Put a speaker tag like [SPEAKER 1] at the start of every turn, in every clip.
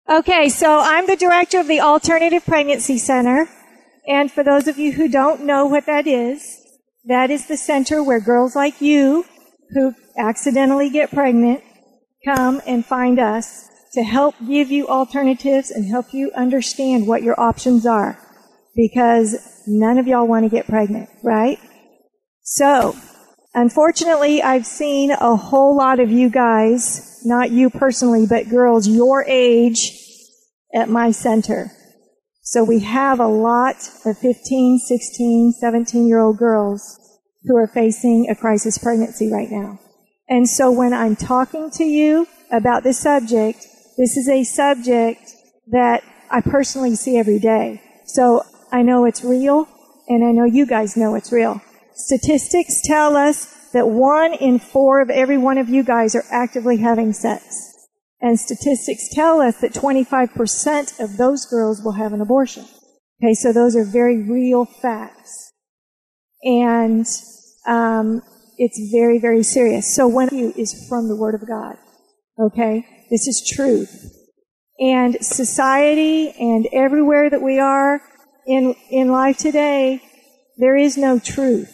[SPEAKER 1] Okay, so I'm the director of the Alternative Pregnancy Center. And for those of you who don't know what that is the center where girls like you who accidentally get pregnant come and find us to help give you alternatives and help you understand what your options are. Because none of y'all want to get pregnant, right? So, unfortunately, I've seen a whole lot of you guys, not you personally, but girls your age at my center. So we have a lot of 15, 16, 17-year-old girls who are facing a crisis pregnancy right now. And so when I'm talking to you about this subject, this is a subject that I personally see every day. So I know it's real, and I know you guys know it's real. Statistics tell us that 1 in 4 of every one of you guys are actively having sex. And statistics tell us that 25% of those girls will have an abortion. Okay, so those are very real facts. And it's very, very serious. So when you is from the Word of God. Okay? This is truth. And society and everywhere that we are in life today, there is no truth.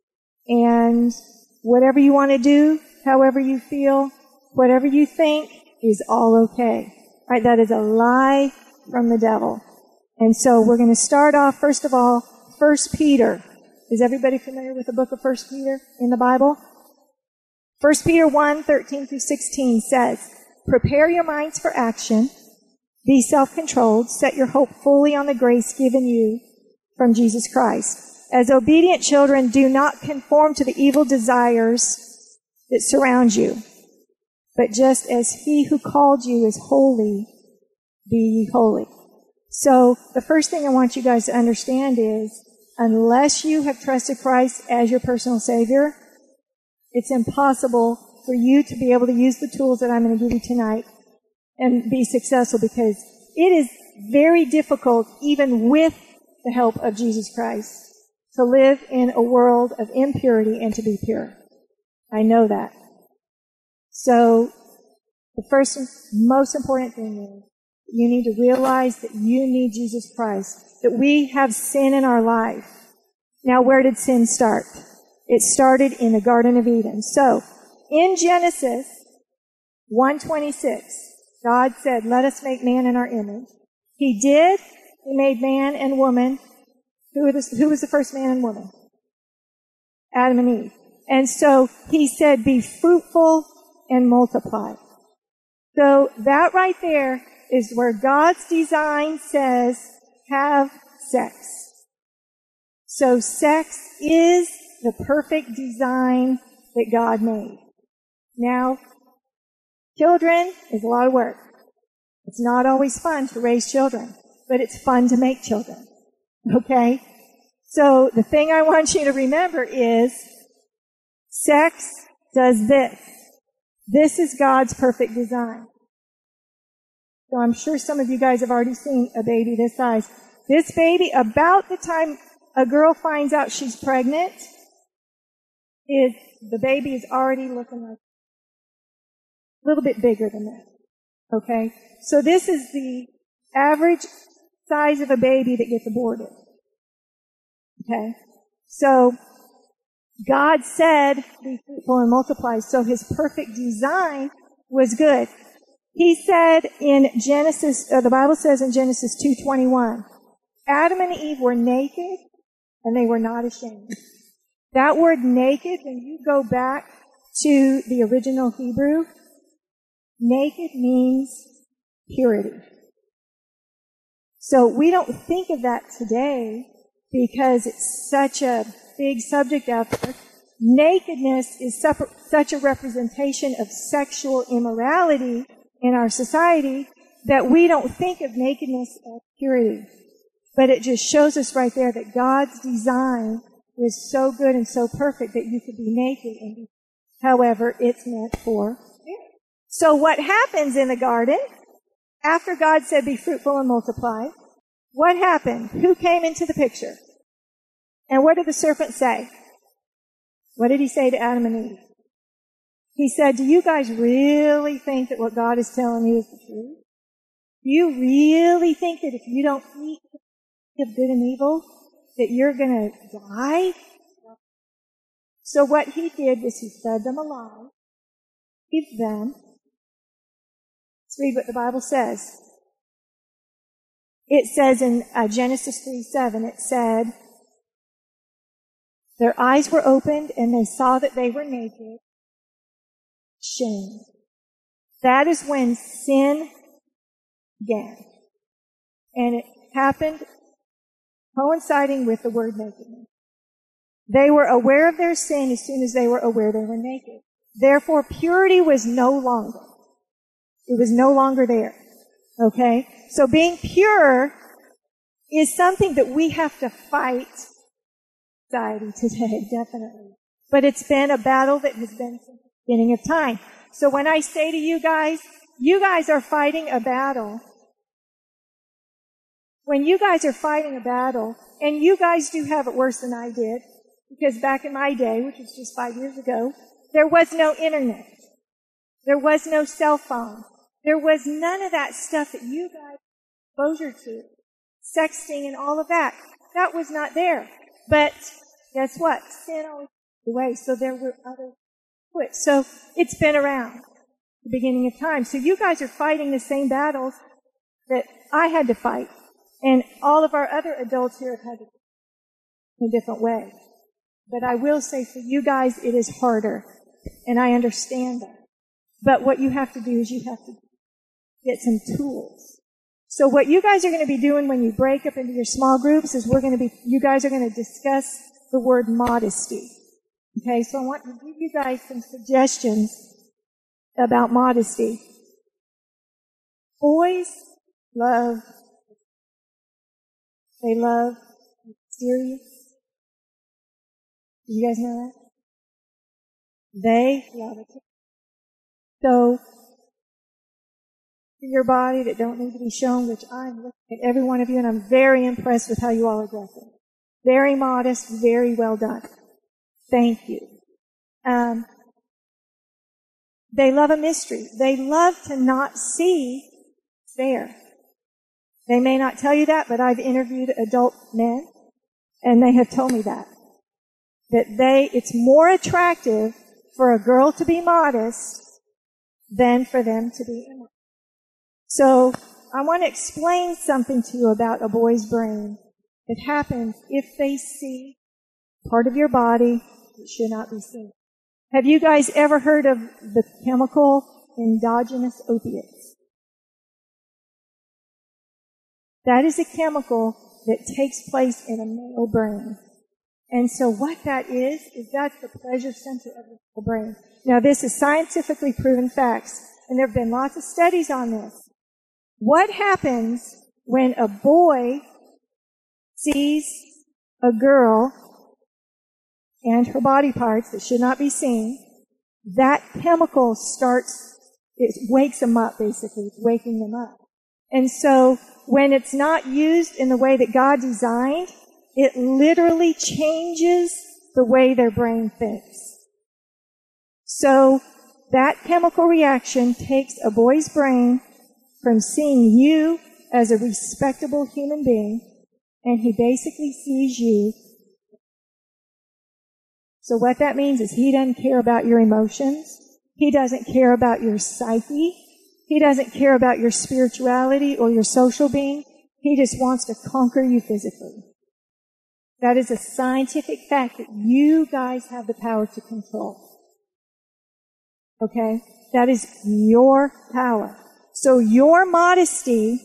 [SPEAKER 1] And whatever you want to do, however you feel, whatever you think, is all okay. Right? That is a lie from the devil. And so we're going to start off, first of all, 1 Peter. Is everybody familiar with the book of 1 Peter in the Bible? 1 Peter 1, 13 through 16 says, "Prepare your minds for action. Be self-controlled. Set your hope fully on the grace given you from Jesus Christ. As obedient children, do not conform to the evil desires that surround you. But just as he who called you is holy, be ye holy." So the first thing I want you guys to understand is, unless you have trusted Christ as your personal Savior, it's impossible for you to be able to use the tools that I'm going to give you tonight and be successful, because it is very difficult, even with the help of Jesus Christ, to live in a world of impurity and to be pure. I know that. So, the first most important thing is you need to realize that you need Jesus Christ, that we have sin in our life. Now, where did sin start? It started in the Garden of Eden. So, in Genesis 1:26, God said, "Let us make man in our image." He did. He made man and woman. Who was the first man and woman? Adam and Eve. And so he said, "Be fruitful and multiply." So that right there is where God's design says, have sex. So sex is the perfect design that God made. Now, children is a lot of work. It's not always fun to raise children, but it's fun to make children. Okay? So the thing I want you to remember is sex does this. This is God's perfect design. So I'm sure some of you guys have already seen a baby this size. This baby, about the time a girl finds out she's pregnant, the baby is already looking like a little bit bigger than that. Okay? So this is the average size of a baby that gets aborted. Okay? So God said, "Be fruitful and multiply." So his perfect design was good. He said in Genesis, the Bible says in Genesis 2:21, Adam and Eve were naked and they were not ashamed. That word naked, when you go back to the original Hebrew, naked means purity. So we don't think of that today because it's such a big subject out there. Nakedness is such a representation of sexual immorality in our society that we don't think of nakedness as purity. But it just shows us right there that God's design was so good and so perfect that you could be naked and be, however, it's meant for. So what happens in the garden, after God said, "Be fruitful and multiply," what happened? Who came into the picture? And what did the serpent say? What did he say to Adam and Eve? He said, "Do you guys really think that what God is telling you is the truth? Do you really think that if you don't eat of good and evil, that you're going to die? So what he did was he fed them alive, gave them. Let's read what the Bible says. It says in Genesis 3:7, it said, their eyes were opened and they saw that they were naked. Shame. That is when sin began. And it happened coinciding with the word nakedness. They were aware of their sin as soon as they were aware they were naked. Therefore, purity was no longer. It was no longer there. Okay? So being pure is something that we have to fight society today, definitely. But it's been a battle that has been since the beginning of time. So when I say to you guys are fighting a battle. When you guys are fighting a battle, and you guys do have it worse than I did, because back in my day, which was just 5 years ago, there was no internet. There was no cell phone. There was none of that stuff that you guys have exposure to. Sexting and all of that. That was not there. But guess what? Sin always took away. So there were other quits. So it's been around the beginning of time. So you guys are fighting the same battles that I had to fight. And all of our other adults here have had to fight in a different way. But I will say for you guys, it is harder. And I understand that. But what you have to do is you have to get some tools. So what you guys are going to be doing when you break up into your small groups is you guys are going to discuss the word modesty. Okay, so I want to give you guys some suggestions about modesty. Boys love mysterious. Did you guys know that? They love it. So, in your body that don't need to be shown, which I'm looking at every one of you, and I'm very impressed with how you all are dressing. Very modest, very well done. Thank you. They love a mystery. They love to not see it's there. They may not tell you that, but I've interviewed adult men, and they have told me that. It's more attractive for a girl to be modest than for them to be immodest. So, I want to explain something to you about a boy's brain that happens if they see part of your body that should not be seen. Have you guys ever heard of the chemical endogenous opiates? That is a chemical that takes place in a male brain. And so what that is that's the pleasure center of the male brain. Now this is scientifically proven facts, and there have been lots of studies on this. What happens when a boy sees a girl and her body parts that should not be seen? That chemical it wakes them up basically. It's waking them up. And so when it's not used in the way that God designed, it literally changes the way their brain thinks. So that chemical reaction takes a boy's brain from seeing you as a respectable human being, and he basically sees you. So what that means is he doesn't care about your emotions. He doesn't care about your psyche. He doesn't care about your spirituality or your social being. He just wants to conquer you physically. That is a scientific fact that you guys have the power to control. Okay? That is your power. So your modesty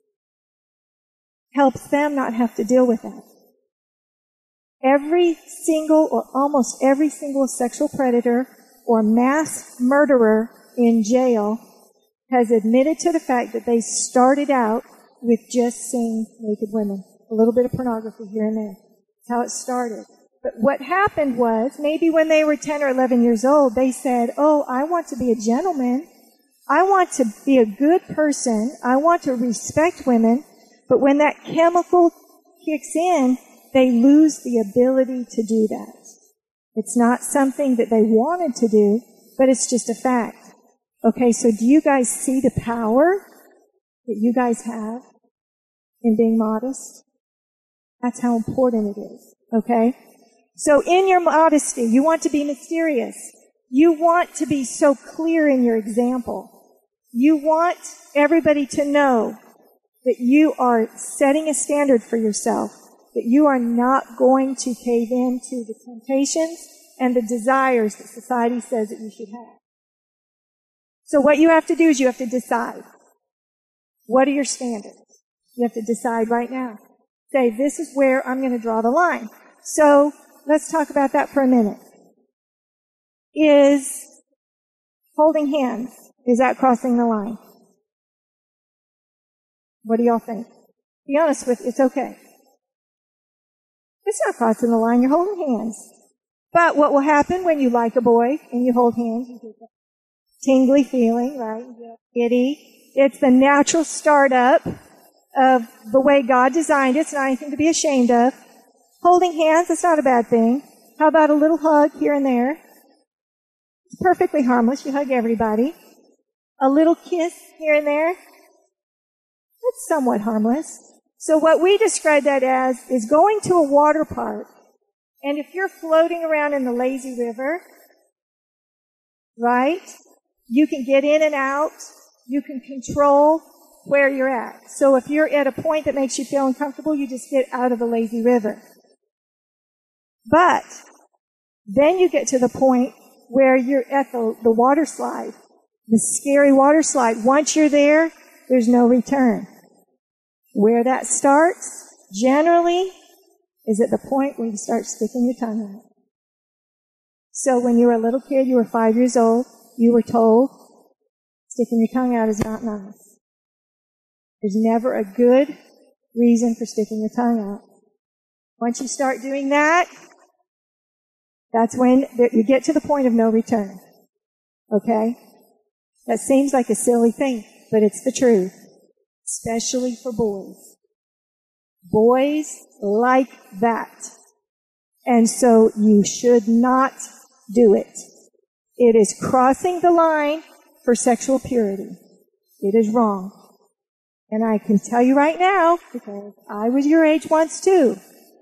[SPEAKER 1] helps them not have to deal with that. Every single or almost every single sexual predator or mass murderer in jail has admitted to the fact that they started out with just seeing naked women. A little bit of pornography here and there. That's how it started. But what happened was, maybe when they were 10 or 11 years old, they said, oh, I want to be a gentleman. I want to be a good person. I want to respect women. But when that chemical kicks in, they lose the ability to do that. It's not something that they wanted to do, but it's just a fact. Okay, so do you guys see the power that you guys have in being modest. That's how important it is, okay? So in your modesty, you want to be mysterious. You want to be so clear in your example. You want everybody to know that you are setting a standard for yourself, that you are not going to cave into the temptations and the desires that society says that you should have. So what you have to do is you have to decide. What are your standards? You have to decide right now. Say, this is where I'm going to draw the line. So let's talk about that for a minute. Is holding hands, is that crossing the line? What do y'all think? Be honest with you, it's okay. It's not crossing the line, you're holding hands. But what will happen when you like a boy and you hold hands? You get that tingly feeling, right? You get giddy. It's the natural startup of the way God designed it. It's not anything to be ashamed of. Holding hands, it's not a bad thing. How about a little hug here and there? It's perfectly harmless. You hug everybody. A little kiss here and there. That's somewhat harmless. So what we describe that as is going to a water park, and if you're floating around in the lazy river, right, you can get in and out. You can control where you're at. So if you're at a point that makes you feel uncomfortable, you just get out of the lazy river. But then you get to the point where you're at the water slide, the scary water slide. Once you're there, there's no return. Where that starts, generally, is at the point where you start sticking your tongue out. So when you were a little kid, you were 5 years old, you were told, sticking your tongue out is not nice. There's never a good reason for sticking your tongue out. Once you start doing that, that's when you get to the point of no return. Okay? That seems like a silly thing, but it's the truth. Especially for boys. Boys like that. And so you should not do it. It is crossing the line for sexual purity. It is wrong. And I can tell you right now, because I was your age once too,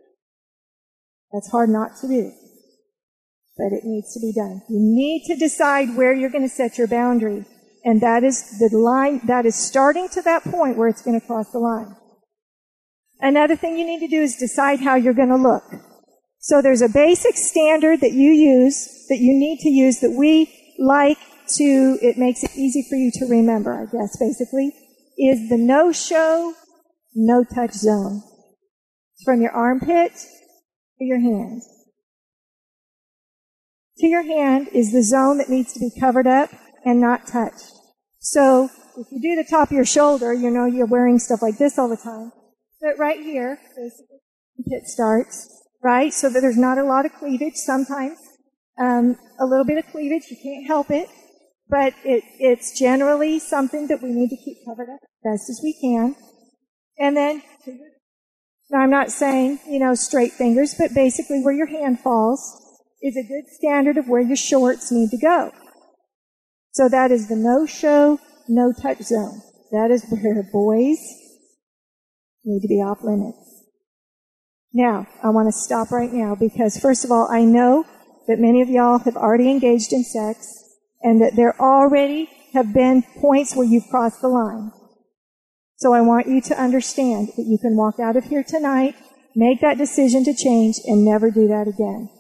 [SPEAKER 1] that's hard not to do. But it needs to be done. You need to decide where you're going to set your boundary. And that is the line, that is starting to that point where it's going to cross the line. Another thing you need to do is decide how you're going to look. So there's a basic standard that you use, that you need to use, that we like to, it makes it easy for you to remember, I guess, basically, is the no-show, no-touch zone. From your armpit to your hand. To your hand is the zone that needs to be covered up and not touched. So if you do the top of your shoulder, you know you're wearing stuff like this all the time. But right here, basically, it starts, right? So that there's not a lot of cleavage. Sometimes a little bit of cleavage, you can't help it. But it's generally something that we need to keep covered up as best as we can. And then, now I'm not saying, straight fingers, but basically where your hand falls is a good standard of where your shorts need to go. So that is the no-show, no-touch zone. That is where boys need to be off limits. Now, I want to stop right now because, first of all, I know that many of y'all have already engaged in sex and that there already have been points where you've crossed the line. So I want you to understand that you can walk out of here tonight, make that decision to change, and never do that again.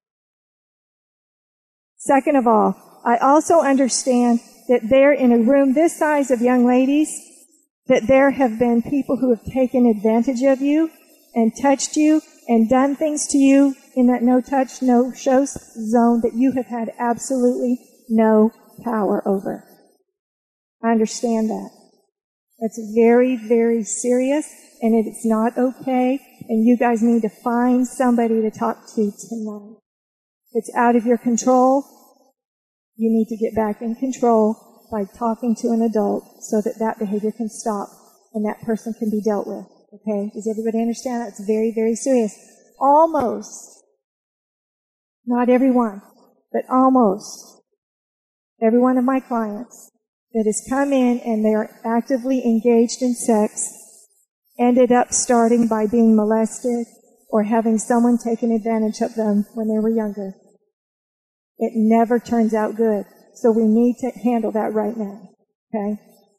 [SPEAKER 1] Second of all, I also understand that there in a room this size of young ladies, that there have been people who have taken advantage of you and touched you and done things to you in that no-touch, no-show zone that you have had absolutely no power over. I understand that. That's very, very serious, and it's not okay, and you guys need to find somebody to talk to tonight. If it's out of your control, you need to get back in control by talking to an adult so that that behavior can stop and that person can be dealt with. Okay? Does everybody understand that? It's very, very serious. Almost, not everyone, but almost every one of my clients that has come in and they're actively engaged in sex ended up starting by being molested or having someone taken advantage of them when they were younger. It never turns out good. So we need to handle that right now. Okay?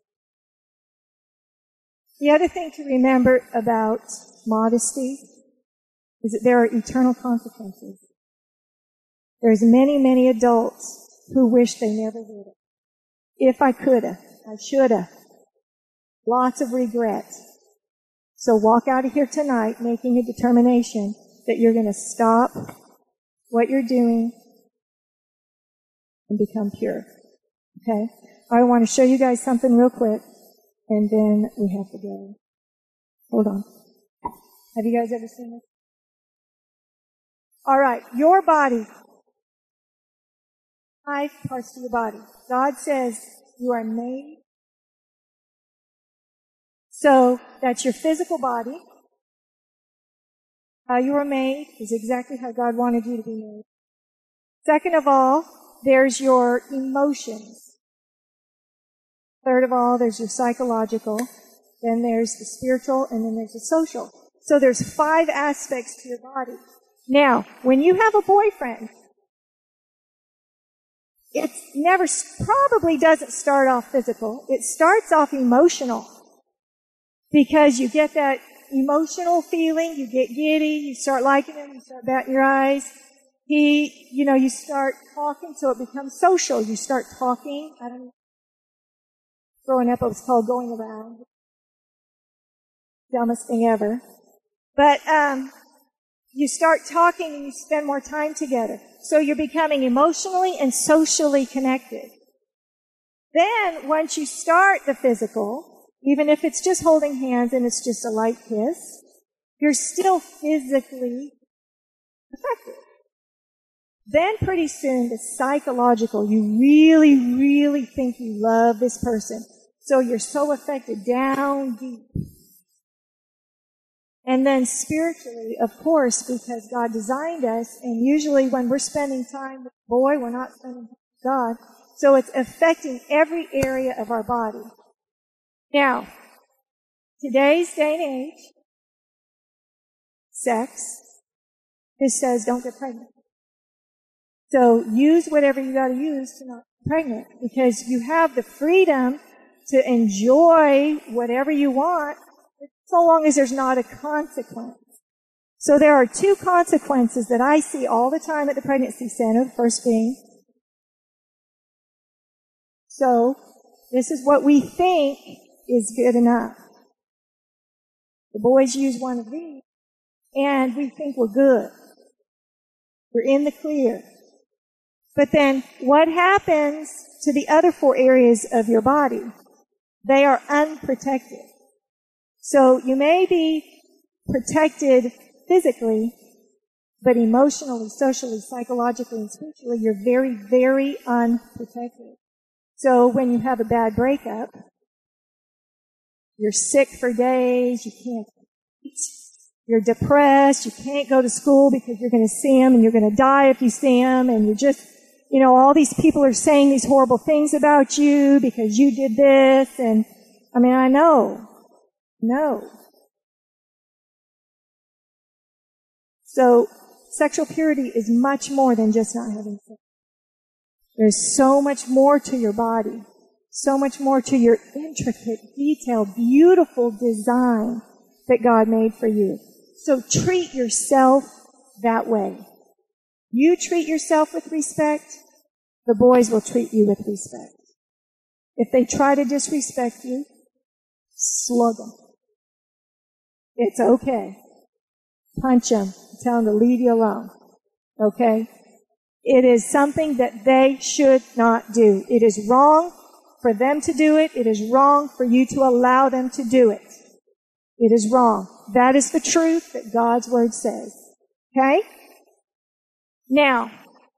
[SPEAKER 1] The other thing to remember about modesty is that there are eternal consequences. There's many, many adults who wish they never would have. If I coulda, I shoulda. Lots of regret. So walk out of here tonight making a determination that you're going to stop what you're doing and become pure. Okay? I want to show you guys something real quick, and then we have to go. Hold on. Have you guys ever seen this? All right, your body. 5 parts to your body. God says you are made. So that's your physical body. How you were made is exactly how God wanted you to be made. Second of all, there's your emotions. Third of all, there's your psychological. Then there's the spiritual, and then there's the social. So there's 5 aspects to your body. Now, when you have a boyfriend, it probably doesn't start off physical. It starts off emotional. Because you get that emotional feeling, you get giddy, you start liking him, you start batting your eyes. You start talking, so it becomes social. You start talking. I don't know. Growing up, it was called going around. Dumbest thing ever. But, you start talking and you spend more time together. So you're becoming emotionally and socially connected. Then, once you start the physical, even if it's just holding hands and it's just a light kiss, you're still physically affected. Then pretty soon, the psychological, you really, really think you love this person. So you're so affected down deep. And then spiritually, of course, because God designed us, and usually when we're spending time with the boy, we're not spending time with God. So it's affecting every area of our body. Now, today's day and age, sex, it says don't get pregnant. So use whatever you got to use to not get pregnant, because you have the freedom to enjoy whatever you want, so long as there's not a consequence. So there are 2 consequences that I see all the time at the pregnancy center. The first being, so this is what we think is good enough. The boys use one of these, and we think we're good. We're in the clear. But then what happens to the other 4 areas of your body? They are unprotected. So you may be protected physically, but emotionally, socially, psychologically, and spiritually, you're very, very unprotected. So when you have a bad breakup, you're sick for days, you can't eat, you're depressed, you can't go to school because you're going to see him and you're going to die if you see him, and you're just, all these people are saying these horrible things about you because you did this, and I know. No. So, sexual purity is much more than just not having sex. There's so much more to your body. So much more to your intricate, detailed, beautiful design that God made for you. So treat yourself that way. You treat yourself with respect, the boys will treat you with respect. If they try to disrespect you, slug them. It's okay. Punch them. Tell them to leave you alone. Okay? It is something that they should not do. It is wrong for them to do it. It is wrong for you to allow them to do it. It is wrong. That is the truth that God's Word says. Okay? Now,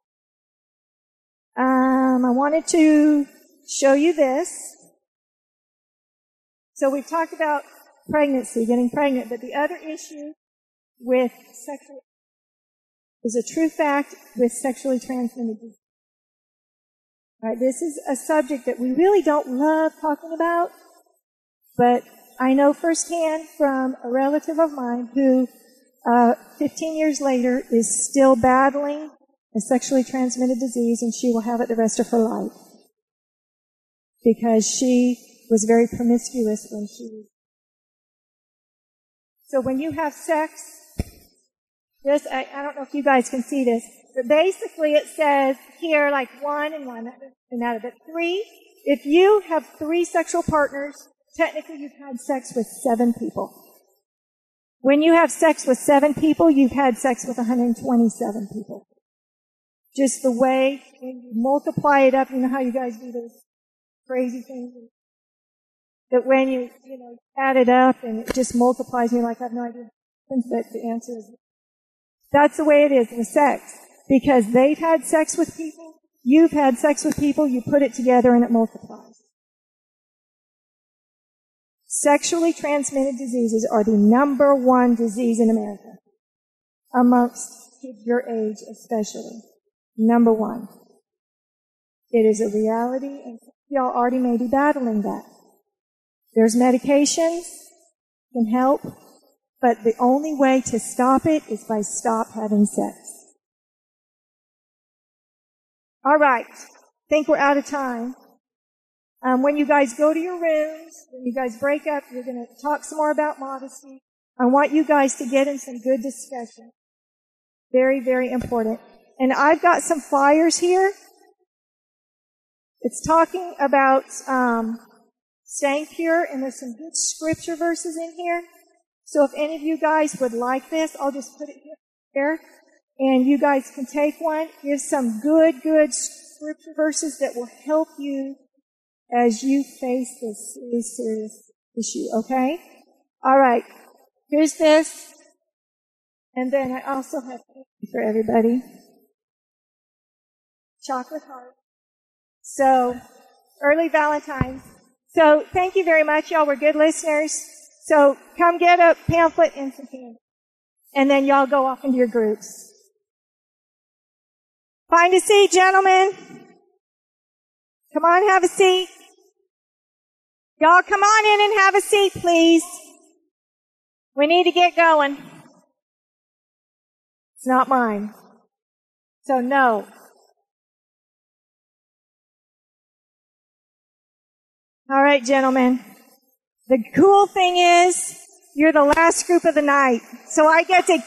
[SPEAKER 1] I wanted to show you this. So we've talked about pregnancy, getting pregnant, but the other issue with sexual is a true fact with sexually transmitted disease. Right? This is a subject that we really don't love talking about, but I know firsthand from a relative of mine who 15 years later is still battling a sexually transmitted disease, and she will have it the rest of her life because she was very promiscuous when she was. So when you have sex, this, I don't know if you guys can see this, but basically it says here like 1 and 1, and out of it 3. If you have 3 sexual partners, technically you've had sex with 7 people. When you have sex with 7 people, you've had sex with 127 people. Just the way when you multiply it up, you know how you guys do those crazy things? That when you add it up and it just multiplies, and you're like, I have no idea. But the answer is, that's the way it is with sex. Because they've had sex with people, you've had sex with people, you put it together and it multiplies. Sexually transmitted diseases are the number 1 disease in America. Amongst kids your age especially. Number 1. It is a reality, and y'all already may be battling that. There's medications can help, but the only way to stop it is by stop having sex. All right. Think we're out of time. When you guys go to your rooms, when you guys break up, you're going to talk some more about modesty. I want you guys to get in some good discussion. Very, very important. And I've got some flyers here. It's talking about staying pure, and there's some good scripture verses in here. So if any of you guys would like this, I'll just put it here. And you guys can take one. Here's some good scripture verses that will help you as you face this serious issue, okay? All right. Here's this. And then I also have for everybody. Chocolate heart. So, early Valentine's. So, thank you very much, y'all. We're good listeners. So, come get a pamphlet and some candy. And then y'all go off into your groups. Find a seat, gentlemen. Come on, have a seat. Y'all come on in and have a seat, please. We need to get going. It's not mine. So, no. All right, gentlemen. The cool thing is, you're the last group of the night. So I get to...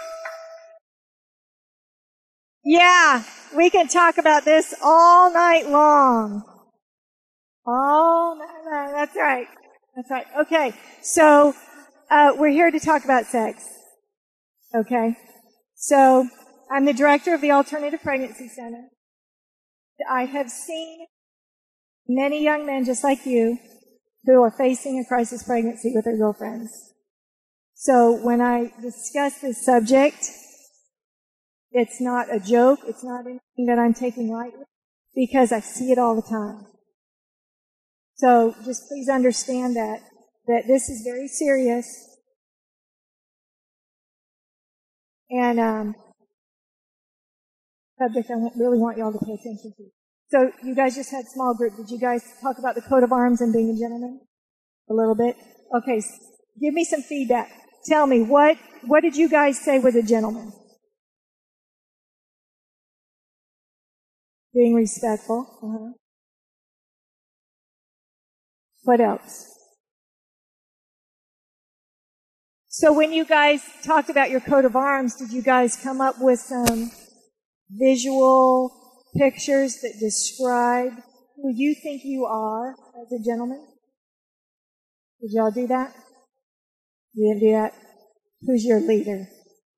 [SPEAKER 1] Yeah, we can talk about this all night long. All night long. That's right. That's right. Okay, so we're here to talk about sex. Okay? So I'm the director of the Alternative Pregnancy Center. I have seen many young men just like you who are facing a crisis pregnancy with their girlfriends. So when I discuss this subject, it's not a joke. It's not anything that I'm taking lightly because I see it all the time. So just please understand that this is very serious. And subject I really want y'all to pay attention to. So you guys just had small group. Did you guys talk about the coat of arms and being a gentleman? A little bit? Okay, give me some feedback. Tell me, what did you guys say was a gentleman? Being respectful. Uh-huh. What else? So when you guys talked about your coat of arms, did you guys come up with some visual pictures that describe who you think you are as a gentleman? Did y'all do that? You didn't do that? Who's your leader?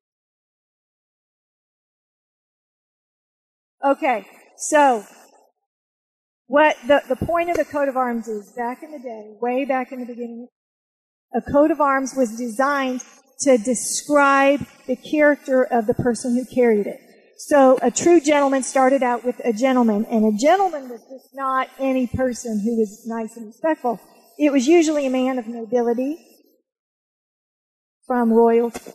[SPEAKER 1] Okay, so what the point of the coat of arms is, back in the day, way back in the beginning, a coat of arms was designed to describe the character of the person who carried it. So a true gentleman started out with a gentleman, and a gentleman was just not any person who was nice and respectful. It was usually a man of nobility, from royalty,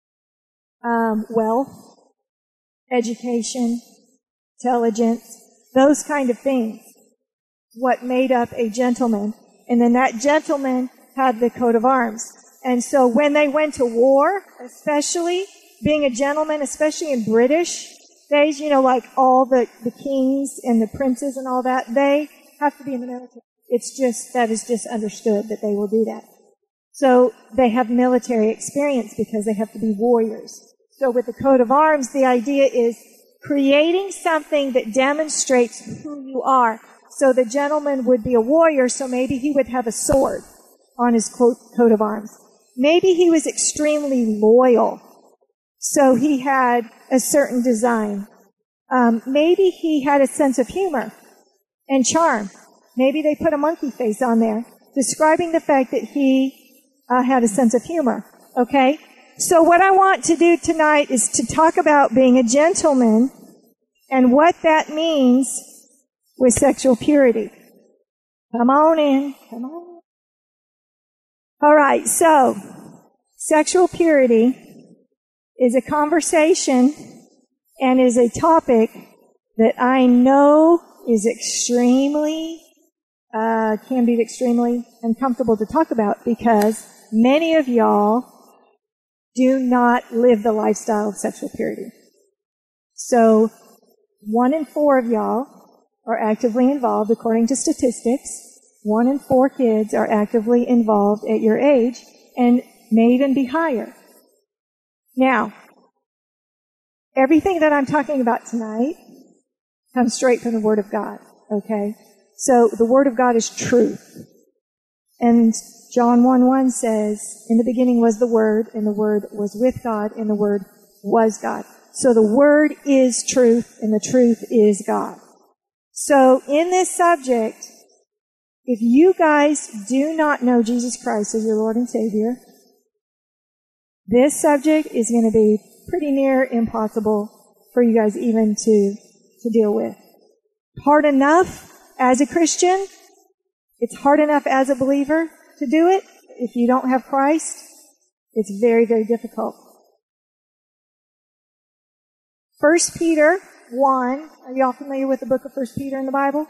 [SPEAKER 1] wealth, education, intelligence. those kind of things. What made up a gentleman. And then that gentleman had the coat of arms. And so when they went to war, especially being a gentleman, especially in British days, you know, like all the kings and the princes and all that, they have to be in the military. That is just understood that they will do that. So they have military experience because they have to be warriors. So with the coat of arms, the idea is creating something that demonstrates who you are. So the gentleman would be a warrior, so maybe he would have a sword on his coat of arms. Maybe he was extremely loyal, so he had a certain design. Maybe he had a sense of humor and charm. Maybe they put a monkey face on there, describing the fact that he had a sense of humor. Okay? So what I want to do tonight is to talk about being a gentleman and what that means with sexual purity. Come on in. Come on in. All right, so sexual purity is a conversation and is a topic that I know is can be extremely uncomfortable to talk about because many of y'all do not live the lifestyle of sexual purity. So 1 in 4 of y'all are actively involved, according to statistics. 1 in 4 kids are actively involved at your age and may even be higher. Now, everything that I'm talking about tonight comes straight from the Word of God, okay? So the Word of God is truth. And John 1:1 says, in the beginning was the Word, and the Word was with God, and the Word was God. So the Word is truth, and the truth is God. So in this subject, if you guys do not know Jesus Christ as your Lord and Savior, this subject is going to be pretty near impossible for you guys even to deal with. Hard enough as a Christian. It's hard enough as a believer to do it. If you don't have Christ, it's very, very difficult. 1 Peter 1. Are you all familiar with the book of 1 Peter in the Bible?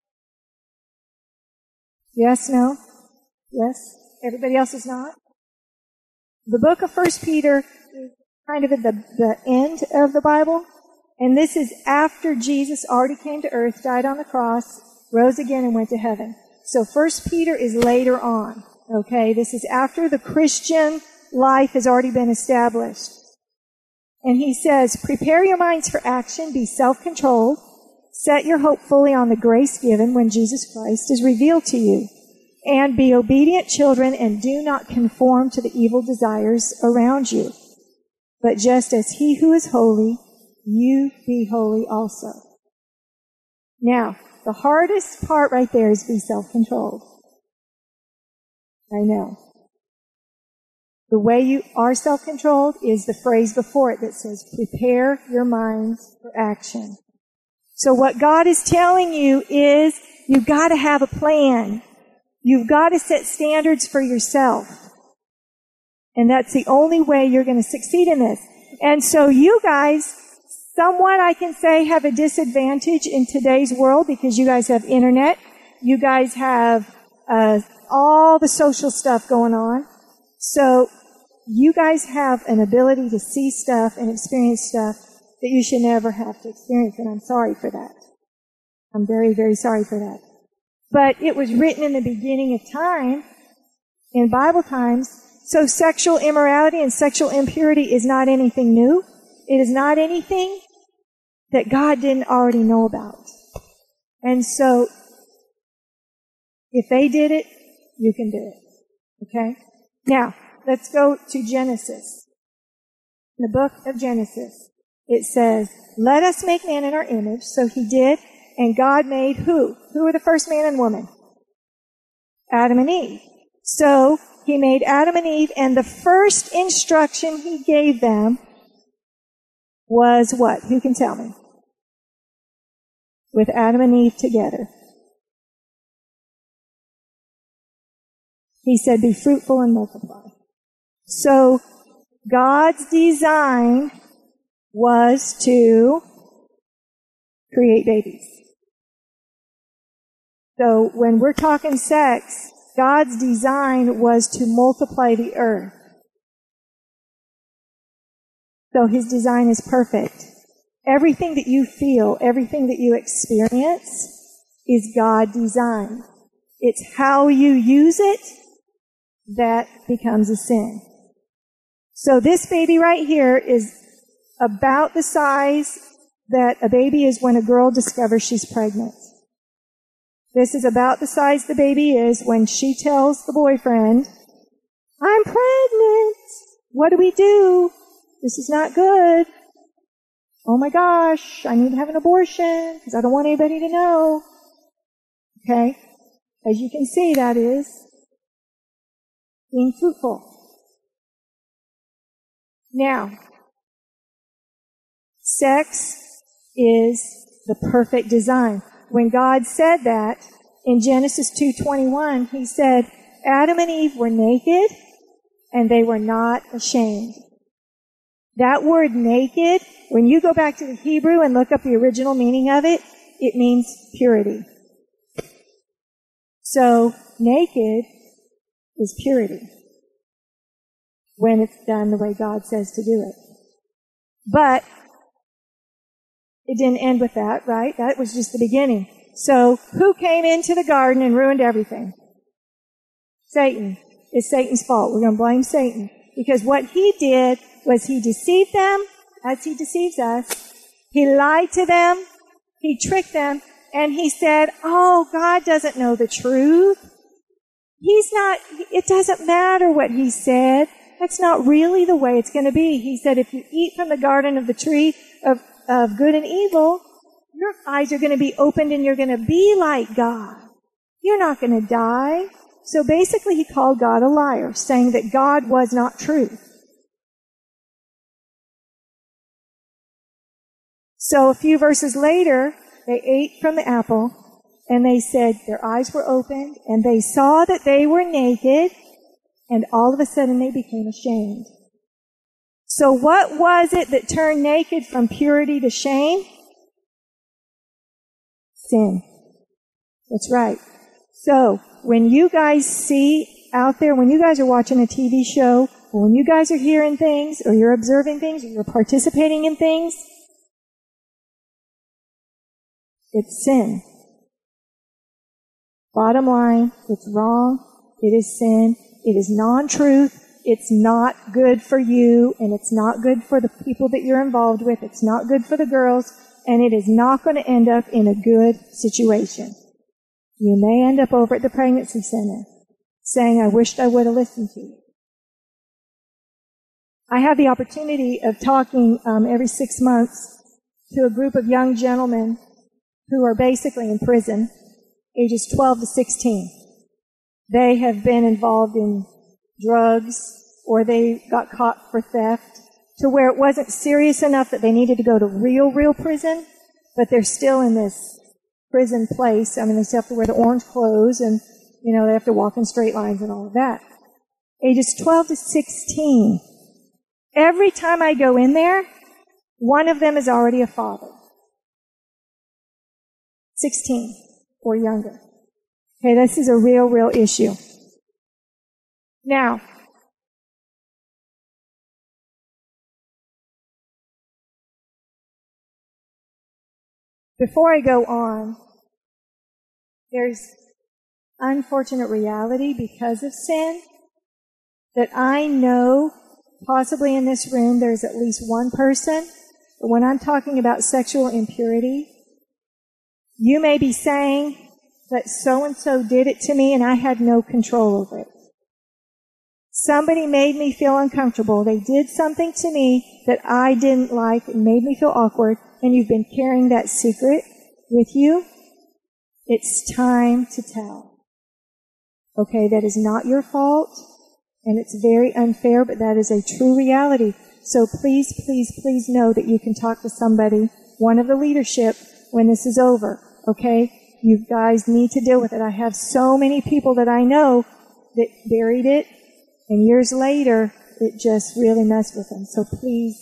[SPEAKER 1] Yes, no? Yes? Everybody else is not? The book of 1 Peter is kind of at the end of the Bible. And this is after Jesus already came to earth, died on the cross, rose again, and went to heaven. So 1 Peter is later on. Okay? This is after the Christian life has already been established. And he says, prepare your minds for action, be self-controlled, set your hope fully on the grace given when Jesus Christ is revealed to you, and be obedient children and do not conform to the evil desires around you. But just as he who is holy, you be holy also. Now, the hardest part right there is be self-controlled. I know. The way you are self-controlled is the phrase before it that says, prepare your minds for action. So what God is telling you is you've got to have a plan. You've got to set standards for yourself. And that's the only way you're going to succeed in this. And so you guys, somewhat I can say, have a disadvantage in today's world because you guys have internet. You guys have all the social stuff going on. So you guys have an ability to see stuff and experience stuff that you should never have to experience, and I'm sorry for that. I'm very, very sorry for that. But it was written in the beginning of time, in Bible times, so sexual immorality and sexual impurity is not anything new. It is not anything that God didn't already know about. And so, if they did it, you can do it. Okay? Now, let's go to Genesis. In the book of Genesis, it says, let us make man in our image. So he did, and God made who? Who were the first man and woman? Adam and Eve. So he made Adam and Eve, and the first instruction he gave them was what? Who can tell me? With Adam and Eve together. He said, be fruitful and multiply. So God's design was to create babies. So when we're talking sex, God's design was to multiply the earth. So His design is perfect. Everything that you feel, everything that you experience is God designed. It's how you use it that becomes a sin. So this baby right here is about the size that a baby is when a girl discovers she's pregnant. This is about the size the baby is when she tells the boyfriend, I'm pregnant. What do we do? This is not good. Oh my gosh, I need to have an abortion because I don't want anybody to know. Okay? As you can see, that is being fruitful. Now, sex is the perfect design. When God said that in Genesis 2:21, He said, Adam and Eve were naked and they were not ashamed. That word naked, when you go back to the Hebrew and look up the original meaning of it, it means purity. So, naked is purity when it's done the way God says to do it. But it didn't end with that, right? That was just the beginning. So, who came into the garden and ruined everything? Satan. It's Satan's fault. We're going to blame Satan. Because what he did was he deceived them, as he deceives us. He lied to them. He tricked them. And he said, oh, God doesn't know the truth. It doesn't matter what he said. That's not really the way it's going to be. He said, if you eat from the garden of the tree of good and evil, your eyes are going to be opened and you're going to be like God. You're not going to die. So basically he called God a liar, saying that God was not truth. So a few verses later, they ate from the apple, and they said their eyes were opened, and they saw that they were naked, and all of a sudden they became ashamed. So what was it that turned naked from purity to shame? Sin. That's right. So when you guys see out there, when you guys are watching a TV show, or when you guys are hearing things, or you're observing things, or you're participating in things, it's sin. Bottom line, it's wrong. It is sin. It is non-truth. It's not good for you, and it's not good for the people that you're involved with. It's not good for the girls, and it is not going to end up in a good situation. You may end up over at the pregnancy center saying, I wished I would have listened to you. I have the opportunity of talking every 6 months to a group of young gentlemen who are basically in prison, ages 12 to 16. They have been involved in drugs, or they got caught for theft, to where it wasn't serious enough that they needed to go to real prison, but they're still in this prison place. I mean, they still have to wear the orange clothes, and, they have to walk in straight lines and all of that. Ages 12 to 16. Every time I go in there, one of them is already a father. 16 or younger. Okay, this is a real issue. Now, before I go on, there's unfortunate reality because of sin that I know possibly in this room there's at least one person, but when I'm talking about sexual impurity, you may be saying that so-and-so did it to me and I had no control over it. Somebody made me feel uncomfortable. They did something to me that I didn't like and made me feel awkward, and you've been carrying that secret with you. It's time to tell. Okay, that is not your fault, and it's very unfair, but that is a true reality. So please know that you can talk to somebody, one of the leadership, when this is over. Okay? You guys need to deal with it. I have so many people that I know that buried it, and years later, it just really messed with them. So please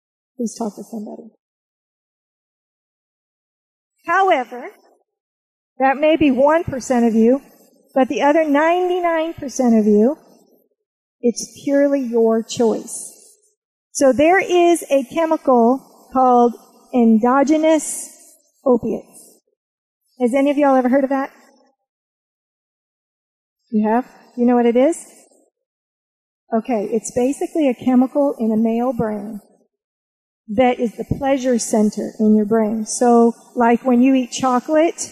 [SPEAKER 1] talk to somebody. However, That may be 1% of you, but the other 99% of you, it's purely your choice. So there is a chemical called endogenous opiates. Has any of y'all ever heard of that? You have? You know what it is? Okay, it's basically a chemical in a male brain that is the pleasure center in your brain. So, like when you eat chocolate,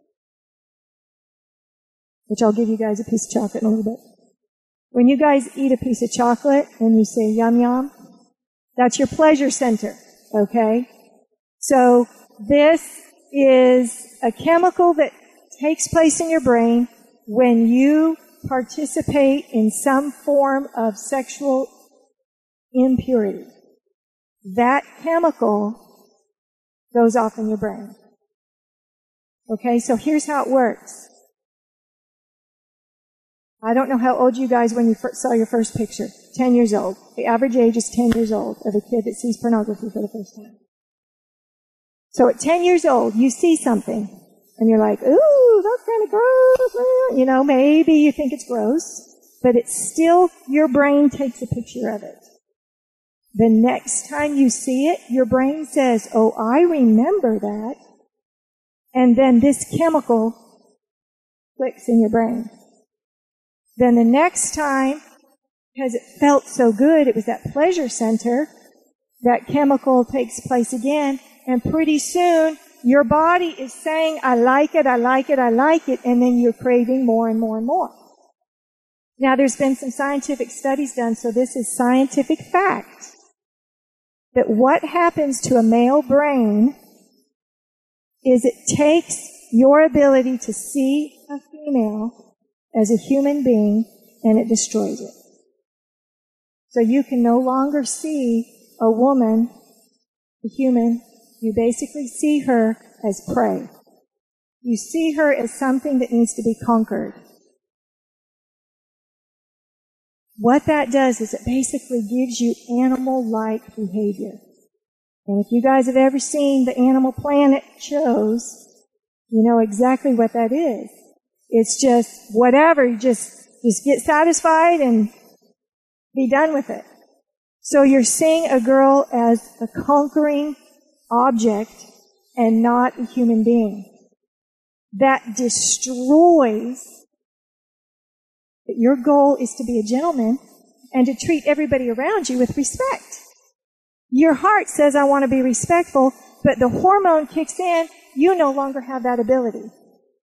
[SPEAKER 1] which I'll give you guys a piece of chocolate in a little bit. When you guys eat a piece of chocolate and you say yum yum, that's your pleasure center, okay? So, this is a chemical that takes place in your brain when you participate in some form of sexual impurity. That chemical goes off in your brain. Okay, so here's how it works. I don't know how old you guys when you saw your first picture. 10 years old. The average age is 10 years old of a kid that sees pornography for the first time. So at 10 years old, you see something, and you're like, ooh, that's kind of gross. You know, maybe you think it's gross, but it's still, your brain takes a picture of it. The next time you see it, your brain says, oh, I remember that. And then this chemical clicks in your brain. Then the next time, because it felt so good, it was that pleasure center, that chemical takes place again, and pretty soon, your body is saying, I like it, I like it, I like it, and then you're craving more and more and more. Now, there's been some scientific studies done, so this is scientific fact, that what happens to a male brain is it takes your ability to see a female as a human being, and it destroys it. So you can no longer see a woman, a human. You basically see her as prey. You see her as something that needs to be conquered. What that does is it basically gives you animal-like behavior. And if you guys have ever seen the Animal Planet shows, you know exactly what that is. It's just whatever, you just get satisfied and be done with it. So you're seeing a girl as a conquering object and not a human being. That destroys that your goal is to be a gentleman and to treat everybody around you with respect. Your heart says, I want to be respectful, but the hormone kicks in, you no longer have that ability.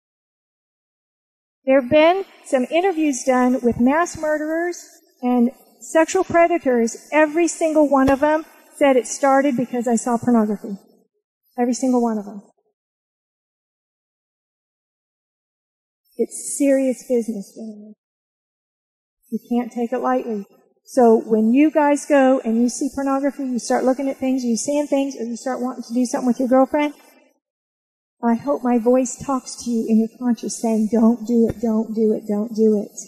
[SPEAKER 1] There have been some interviews done with mass murderers and sexual predators. Every single one of them said it started because I saw pornography. Every single one of them. It's serious business, gentlemen. You can't take it lightly. So when you guys go and you see pornography, you start looking at things, you seeing things, or you start wanting to do something with your girlfriend, I hope my voice talks to you in your conscience saying, don't do it, don't do it, don't do it.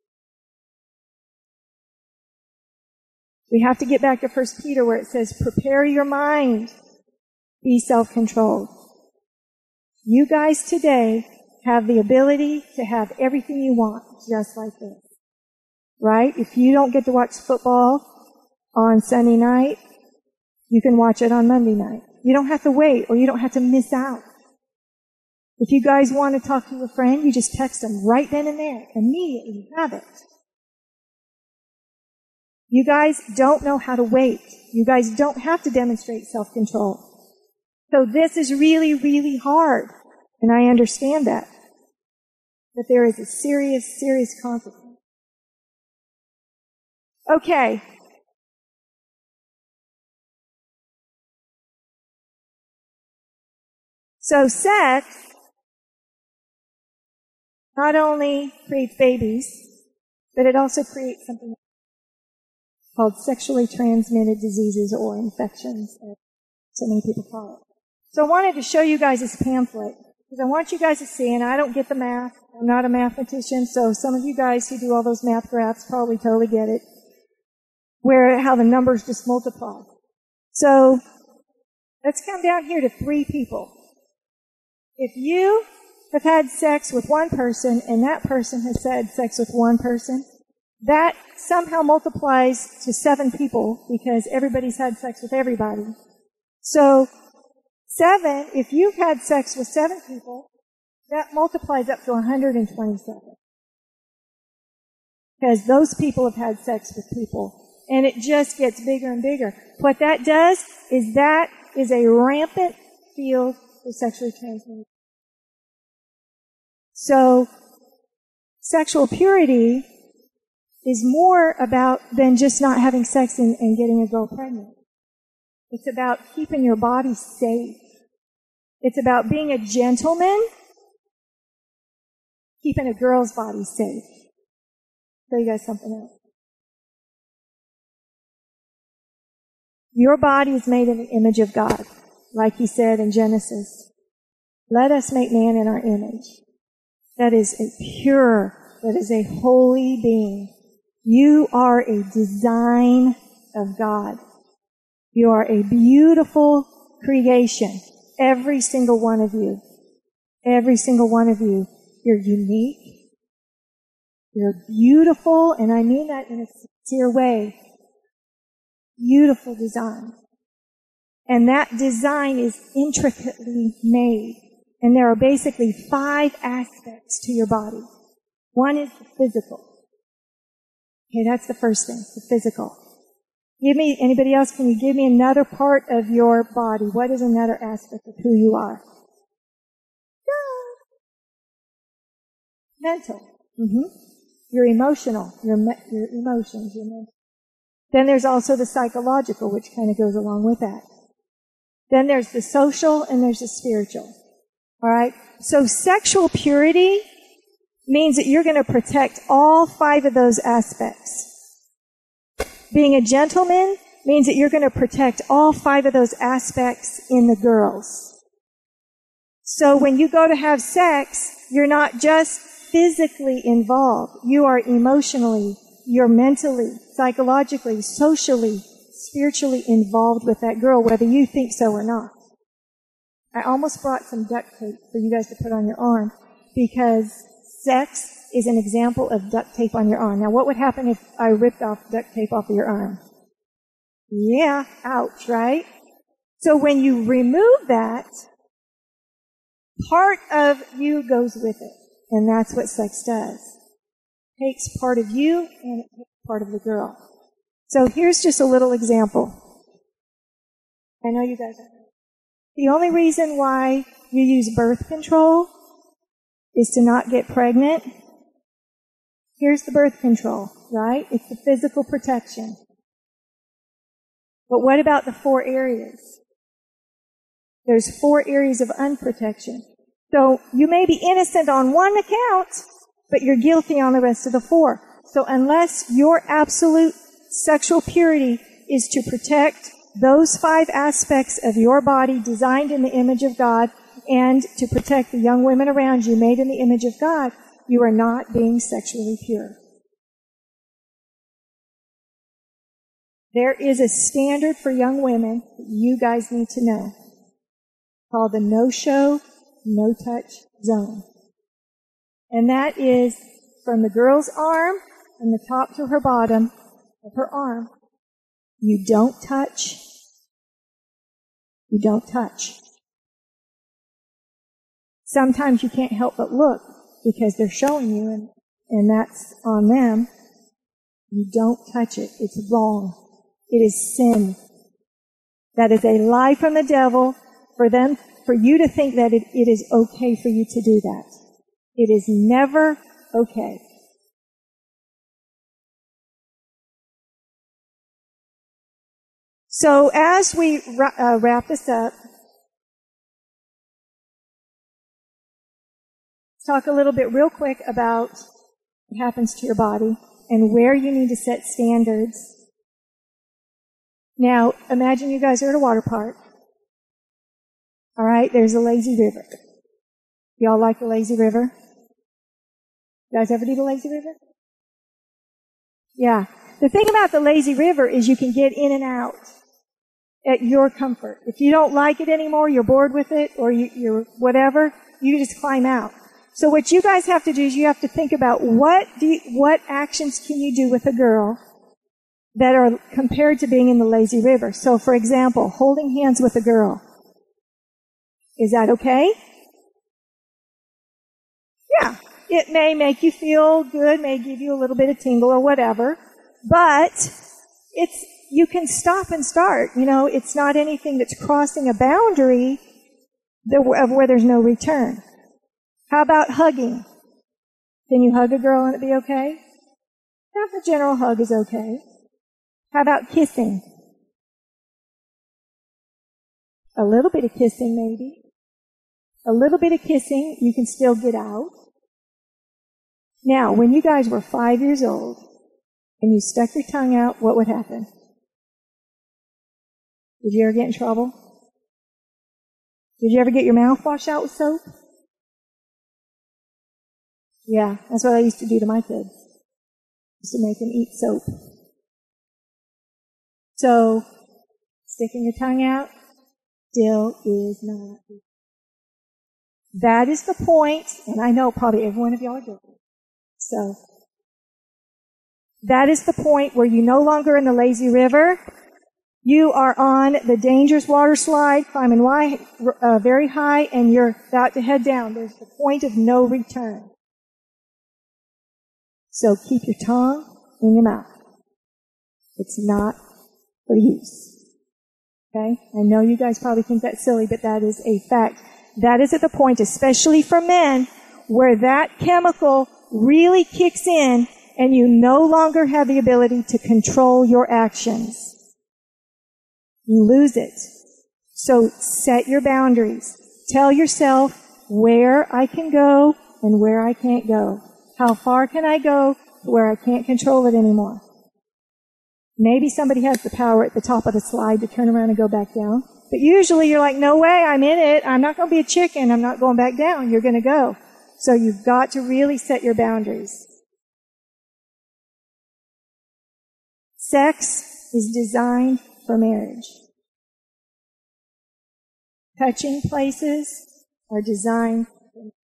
[SPEAKER 1] We have to get back to 1 Peter where it says, prepare your mind, be self-controlled. You guys today have the ability to have everything you want just like this. Right? If you don't get to watch football on Sunday night, you can watch it on Monday night. You don't have to wait, or you don't have to miss out. If you guys want to talk to a friend, you just text them right then and there. Immediately you have it. You guys don't know how to wait. You guys don't have to demonstrate self-control. So this is really, really hard. And I understand that. But there is a serious, serious consequence. Okay. So sex not only creates babies, but it also creates something called sexually transmitted diseases or infections, as so many people call it. So I wanted to show you guys this pamphlet, because I want you guys to see, and I don't get the math. I'm not a mathematician, so some of you guys who do all those math graphs probably totally get it, how the numbers just multiply. So let's come down here to 3 people. If you have had sex with one person and that person has had sex with one person, that somehow multiplies to 7 people because everybody's had sex with everybody. So 7, if you've had sex with 7 people, that multiplies up to 127. Because those people have had sex with people. And it just gets bigger and bigger. What that does is that is a rampant field for sexually transmitted. So, sexual purity is more about than just not having sex and getting a girl pregnant. It's about keeping your body safe. It's about being a gentleman, keeping a girl's body safe. Show you guys something else. Your body is made in the image of God, like he said in Genesis. Let us make man in our image. That is a pure, that is a holy being. You are a design of God. You are a beautiful creation. Every single one of you. Every single one of you. You're unique. You're beautiful, and I mean that in a sincere way. Beautiful design. And that design is intricately made. And there are basically 5 aspects to your body. One is the physical. Okay, that's the first thing, the physical. Anybody else, can you give me another part of your body? What is another aspect of who you are? Mental. Your emotional, your emotions, your mental. Then there's also the psychological, which kind of goes along with that. Then there's the social and there's the spiritual. All right? So sexual purity means that you're going to protect all 5 of those aspects. Being a gentleman means that you're going to protect all 5 of those aspects in the girls. So when you go to have sex, you're not just physically involved. You are emotionally, you're mentally, psychologically, socially, spiritually involved with that girl, whether you think so or not. I almost brought some duct tape for you guys to put on your arm because sex is an example of duct tape on your arm. Now, what would happen if I ripped off duct tape off of your arm? Yeah, ouch, right? So when you remove that, part of you goes with it. And that's what sex does. It takes part of you and it takes part of the girl. So here's just a little example. I know you guys are. The only reason why you use birth control is to not get pregnant. Here's the birth control, right? It's the physical protection. But what about the 4 areas? There's 4 areas of unprotection. So you may be innocent on one account, but you're guilty on the rest of the 4. So unless your absolute sexual purity is to protect those 5 aspects of your body designed in the image of God and to protect the young women around you made in the image of God, you are not being sexually pure. There is a standard for young women that you guys need to know called the no-show, no-touch zone. And that is from the girl's arm, from the top to her bottom of her arm. You don't touch. You don't touch. Sometimes you can't help but look because they're showing you and that's on them. You don't touch it. It's wrong. It is sin. That is a lie from the devil for you to think that it is okay for you to do that. It is never okay. So as we wrap this up, let's talk a little bit real quick about what happens to your body and where you need to set standards. Now, imagine you guys are at a water park. All right, there's a lazy river. Y'all like the lazy river? You guys ever do the lazy river? Yeah. The thing about the lazy river is you can get in and out at your comfort. If you don't like it anymore, you're bored with it, or you're whatever, you just climb out. So what you guys have to do is you have to think about what actions can you do with a girl that are compared to being in the lazy river. So for example, holding hands with a girl. Is that okay? Yeah. It may make you feel good, may give you a little bit of tingle or whatever, but you can stop and start. It's not anything that's crossing a boundary of where there's no return. How about hugging? Can you hug a girl and it be okay? Half a general hug is okay. How about kissing? A little bit of kissing maybe. A little bit of kissing, you can still get out. Now, when you guys were 5 years old and you stuck your tongue out, what would happen? Did you ever get in trouble? Did you ever get your mouth washed out with soap? Yeah, that's what I used to do to my kids. I used to make them eat soap. So, sticking your tongue out still is not. That is the point, and I know probably every one of y'all are guilty. So, that is the point where you're no longer in the lazy river. You are on the dangerous water slide, climbing very high, and you're about to head down. There's the point of no return. So keep your tongue in your mouth. It's not for use. Okay? I know you guys probably think that's silly, but that is a fact. That is at the point, especially for men, where that chemical really kicks in and you no longer have the ability to control your actions. You lose it. So set your boundaries. Tell yourself where I can go and where I can't go. How far can I go to where I can't control it anymore? Maybe somebody has the power at the top of the slide to turn around and go back down. But usually you're like, no way, I'm in it. I'm not going to be a chicken. I'm not going back down. You're going to go. So you've got to really set your boundaries. Sex is designed for marriage. Touching places are designed for marriage.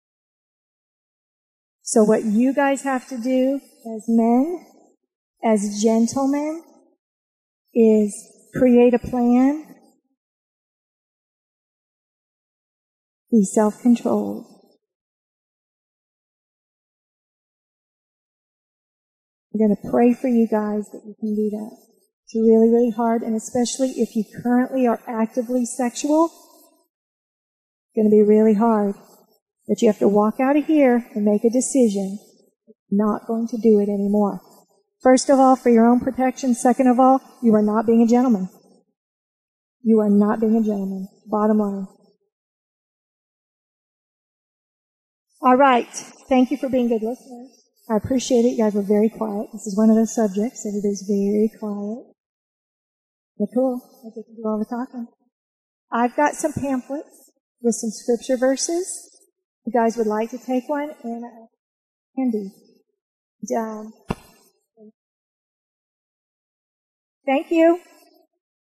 [SPEAKER 1] So what you guys have to do as men, as gentlemen, is create a plan. Be self-controlled. I'm going to pray for you guys that you can do that. It's really, really hard, and especially if you currently are actively sexual, it's going to be really hard. But you have to walk out of here and make a decision. Not going to do it anymore. First of all, for your own protection. Second of all, you are not being a gentleman. You are not being a gentleman. Bottom line. All right. Thank you for being good listeners. I appreciate it. You guys were very quiet. This is one of those subjects. Everybody's very quiet. But cool. I get to do all the talking. I've got some pamphlets with some scripture verses. You guys would like to take one, and Andy. Thank you.